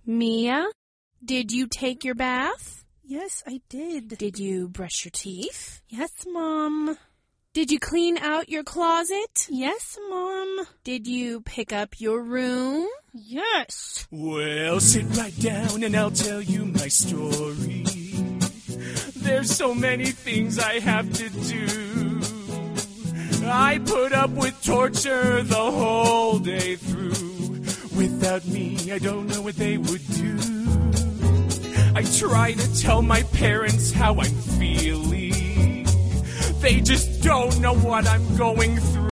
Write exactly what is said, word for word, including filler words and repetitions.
Mia, did you take your bath? Yes, I did. Did you brush your teeth? Yes, Mom. Did you clean out your closet? Yes, Mom. Did you pick up your room? Yes. Well, sit right down and I'll tell you my story. There's so many things I have to do. I put up with torture the whole day through. Without me, I don't know what they would do. I try to tell my parents how I'm feeling. They just don't know what I'm going through.